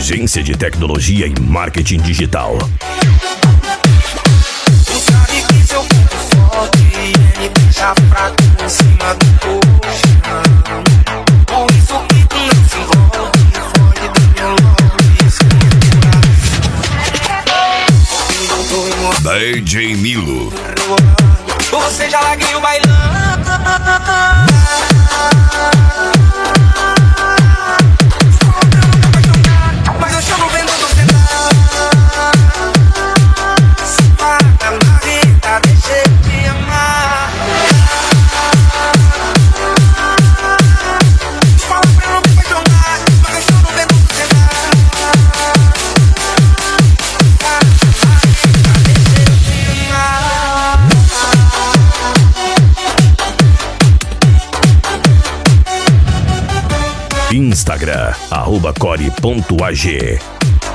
Agência de Tecnologia e Marketing Digital. Tu sabe que seu ponto forte me deixa fraco em cima do colchão. Por isso que tu não se envolve, foge do meu love, esconde DJ Milo. Você já larguei o bailão. Mas eu chamo vendo você dar. Se para na vida, deixa eu te amar. Fala pra eu não me apaixonar. Mas eu chamo vendo você dar. Se para na vida, deixa eu te amar. Instagram, @core.ag.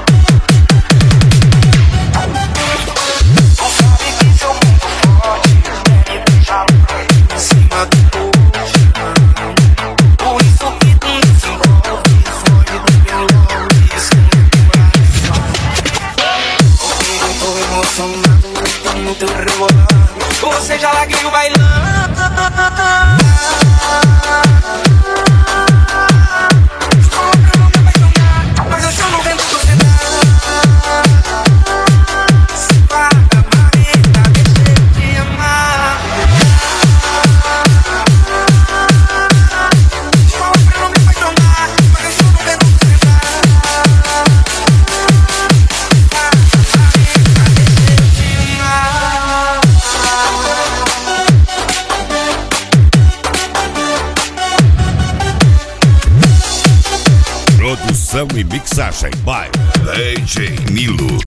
Você já larguei o bailão. Mas eu chamo vendo você dar. Se para na vida, deixa eu te amar. Fala pra não me apaixonar. Mas eu chamo vendo você dar. Se para na vida, deixa eu te amar. Produção e mixagem by DJ Milo.